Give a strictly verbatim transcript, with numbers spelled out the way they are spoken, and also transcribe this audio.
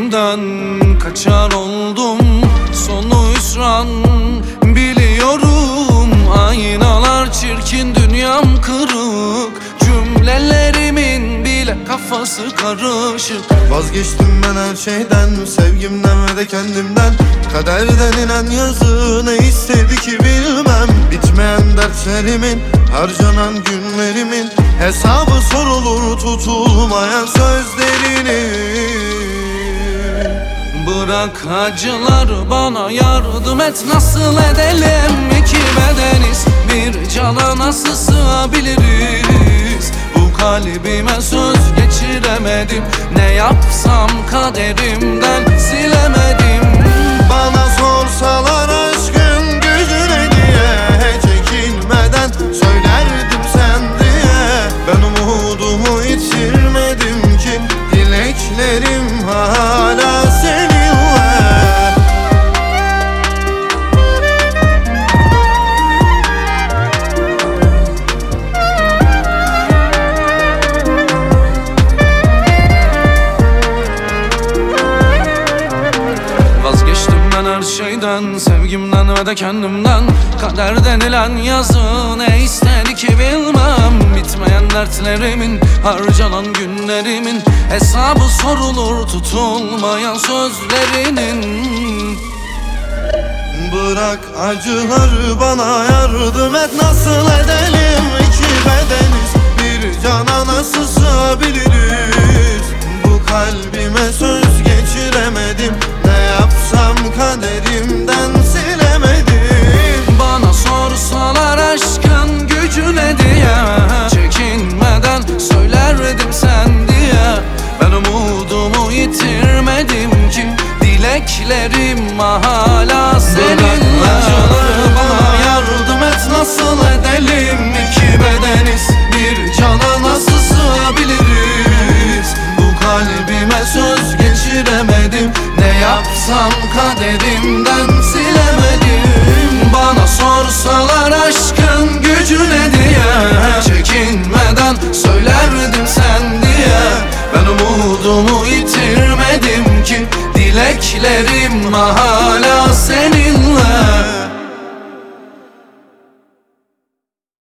sevgimden kaçar oldum, sonu hüsran biliyorum. Aynalar çirkin, dünyam kırık, cümlelerimin bile kafası karışık. Vazgeçtim ben her şeyden, sevgimden ve de kendimden. Kader denilen yazı ne istedi ki bilmem. Bitmeyen dertlerimin, harcanan günlerimin hesabı sorulur tutulmayan sözlerinin. Bırak acılar, bana yardım et, nasıl edelim? İki bedeniz, bir cana nasıl sığabiliriz? Bu kalbime söz geçiremedim, ne yapsam kaderimden silemedim. Bana sorsalar aşkın gücü ne diye, çekinmeden söylerdim sen diye. Ben umudumu yitirmedim ki, dileklerim hala seninle. Her şeyden, sevgimden ve de kendimden. Kader denilen yazı ne istedi ki bilmem. Bitmeyen dertlerimin, harcanan günlerimin hesabı sorulur tutulmayan sözlerinin. Bırak acıları, bana yardım et, nasıl edelim? İki bedeniz, bir cana nasıl sığabiliriz? Bu kalbime söz geçiremedim, ne yapsam kaderimden silemedim. Bana sorsalar aşkın gücü ne diye, çekinmeden söylerdim sen diye. Ben umudumu yitirmedim ki, dileklerim hala seninle. Acıları, bana yardım et, nasıl edelim? İki bedeniz, bir cana nasıl sığabiliriz? Bu kalbime söz geçiremedim, ne yapsam kaderimden silemedim. Bana sorsalar aşkın gücü ne diye, çekinmeden söylerdim sen diye. Ben umudumu yitirmedim ki, dileklerim hala